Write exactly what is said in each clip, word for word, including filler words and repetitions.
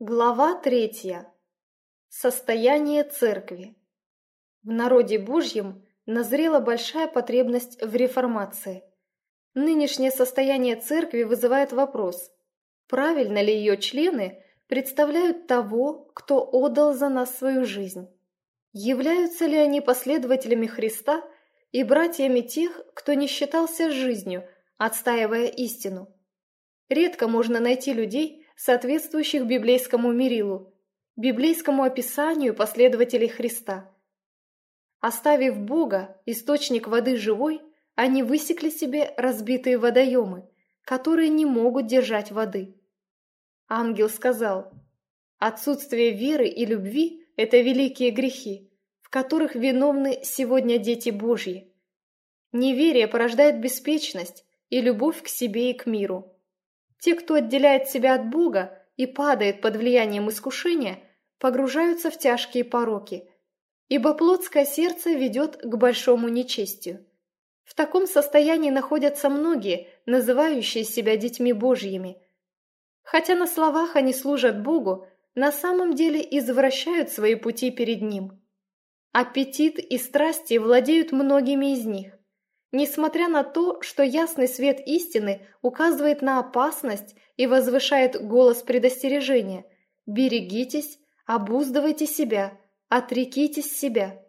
Глава третья. Состояние церкви. В народе Божьем назрела большая потребность в реформации. Нынешнее состояние церкви вызывает вопрос, правильно ли ее члены представляют того, кто отдал за нас свою жизнь? Являются ли они последователями Христа и братьями тех, кто не считался жизнью, отстаивая истину? Редко можно найти людей, соответствующих библейскому мерилу, библейскому описанию последователей Христа. Оставив Бога, источник воды живой, они высекли себе разбитые водоемы, которые не могут держать воды. Ангел сказал: «Отсутствие веры и любви – это великие грехи, в которых виновны сегодня дети Божьи. Неверие порождает беспечность и любовь к себе и к миру. Те, кто отделяет себя от Бога и падает под влиянием искушения, погружаются в тяжкие пороки, ибо плотское сердце ведет к большому нечестию. В таком состоянии находятся многие, называющие себя детьми Божьими. Хотя на словах они служат Богу, на самом деле извращают свои пути перед Ним. Аппетит и страсти владеют многими из них. Несмотря на то, что ясный свет истины указывает на опасность и возвышает голос предостережения: «Берегитесь, обуздывайте себя, отрекитесь себя».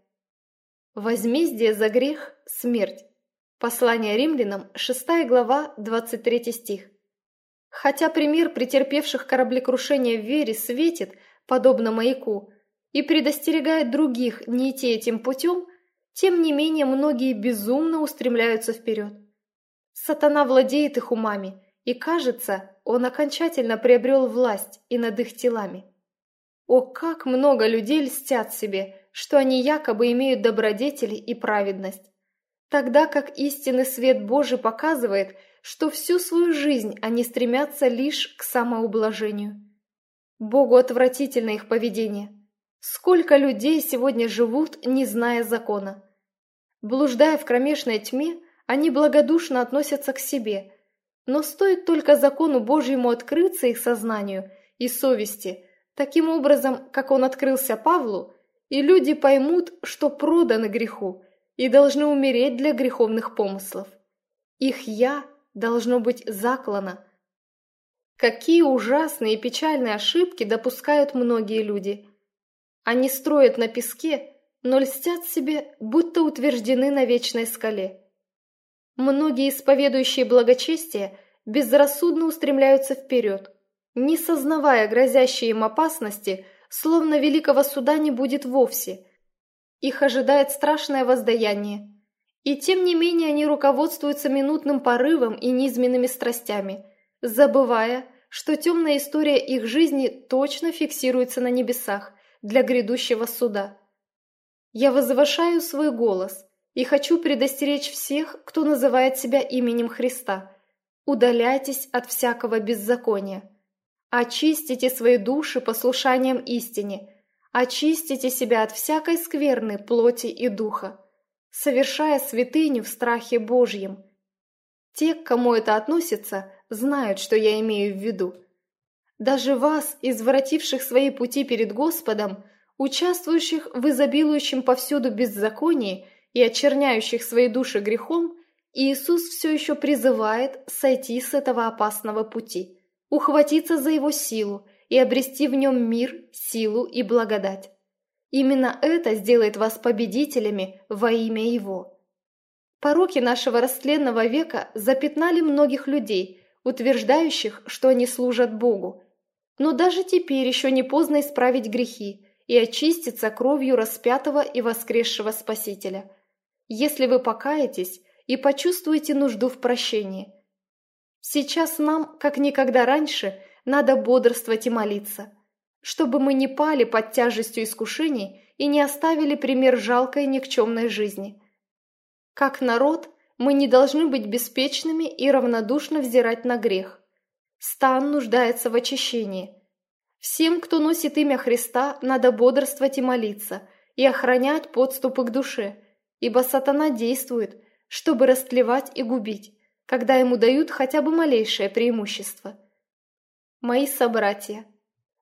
Возмездие за грех – смерть. Послание римлянам, шестая глава, двадцать третий стих. Хотя пример претерпевших кораблекрушение в вере светит, подобно маяку, и предостерегает других не идти этим путем, тем не менее многие безумно устремляются вперед. Сатана владеет их умами, и, кажется, он окончательно приобрел власть и над их телами. О, как много людей льстят себе, что они якобы имеют добродетели и праведность, тогда как истинный свет Божий показывает, что всю свою жизнь они стремятся лишь к самоублажению. Богу отвратительно их поведение. Сколько людей сегодня живут, не зная закона? Блуждая в кромешной тьме, они благодушно относятся к себе, но стоит только закону Божьему открыться их сознанию и совести, таким образом, как он открылся Павлу, и люди поймут, что проданы греху и должны умереть для греховных помыслов. Их «я» должно быть заклано. Какие ужасные и печальные ошибки допускают многие люди! Они строят на песке, но льстят себе, будто утверждены на вечной скале. Многие, исповедующие благочестие, безрассудно устремляются вперед, не сознавая грозящей им опасности, словно великого суда не будет вовсе. Их ожидает страшное воздаяние. И тем не менее они руководствуются минутным порывом и низменными страстями, забывая, что темная история их жизни точно фиксируется на небесах, для грядущего суда. Я возвышаю свой голос и хочу предостеречь всех, кто называет себя именем Христа. Удаляйтесь от всякого беззакония. Очистите свои души послушанием истине. Очистите себя от всякой скверны плоти и духа, совершая святыню в страхе Божьем. Те, к кому это относится, знают, что я имею в виду. Даже вас, извративших свои пути перед Господом, участвующих в изобилующем повсюду беззаконии и очерняющих свои души грехом, Иисус все еще призывает сойти с этого опасного пути, ухватиться за его силу и обрести в нем мир, силу и благодать. Именно это сделает вас победителями во имя Его. Пороки нашего растленного века запятнали многих людей, утверждающих, что они служат Богу. Но даже теперь еще не поздно исправить грехи и очиститься кровью распятого и воскресшего Спасителя, если вы покаетесь и почувствуете нужду в прощении. Сейчас нам, как никогда раньше, надо бодрствовать и молиться, чтобы мы не пали под тяжестью искушений и не оставили пример жалкой никчемной жизни. Как народ, мы не должны быть беспечными и равнодушно взирать на грех. Стан нуждается в очищении. Всем, кто носит имя Христа, надо бодрствовать и молиться, и охранять подступы к душе, ибо сатана действует, чтобы растлевать и губить, когда ему дают хотя бы малейшее преимущество. Мои собратья,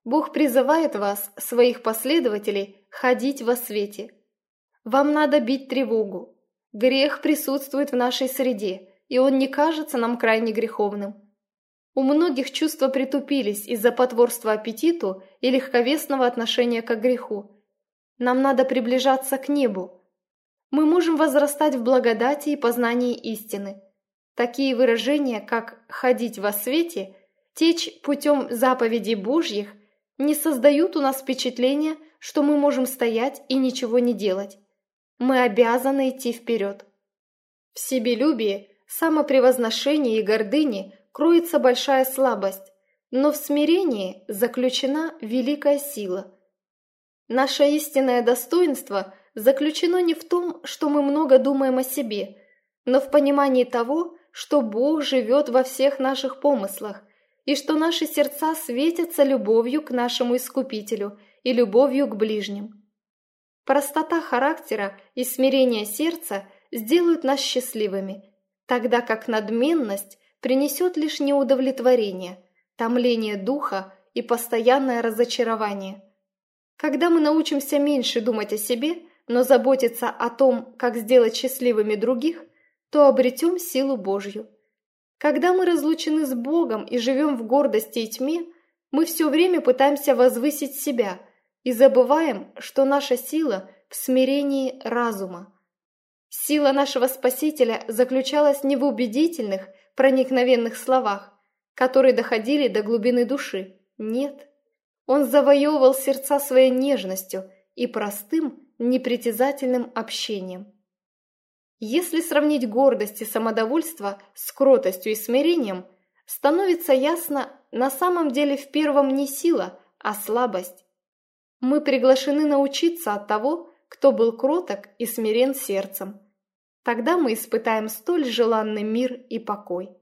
Бог призывает вас, своих последователей, ходить во свете. Вам надо бить тревогу. Грех присутствует в нашей среде, и он не кажется нам крайне греховным. У многих чувства притупились из-за потворства аппетиту и легковесного отношения к греху. Нам надо приближаться к небу. Мы можем возрастать в благодати и познании истины. Такие выражения, как «ходить во свете», «течь путем заповедей Божьих» не создают у нас впечатления, что мы можем стоять и ничего не делать. Мы обязаны идти вперед. В себелюбии, самопревозношении и гордыне кроется большая слабость, но в смирении заключена великая сила. Наше истинное достоинство заключено не в том, что мы много думаем о себе, но в понимании того, что Бог живет во всех наших помыслах, и что наши сердца светятся любовью к нашему Искупителю и любовью к ближним. Простота характера и смирение сердца сделают нас счастливыми, тогда как надменность принесет лишь неудовлетворение, томление духа и постоянное разочарование. Когда мы научимся меньше думать о себе, но заботиться о том, как сделать счастливыми других, то обретем силу Божью. Когда мы разлучены с Богом и живем в гордости и тьме, мы все время пытаемся возвысить себя и забываем, что наша сила в смирении разума. Сила нашего Спасителя заключалась не в убедительных, проникновенных словах, которые доходили до глубины души. Нет, Он завоевывал сердца своей нежностью и простым, непритязательным общением. Если сравнить гордость и самодовольство с кротостью и смирением, становится ясно, на самом деле в первом не сила, а слабость. Мы приглашены научиться от того, кто был кроток и смирен сердцем. Тогда мы испытаем столь желанный мир и покой.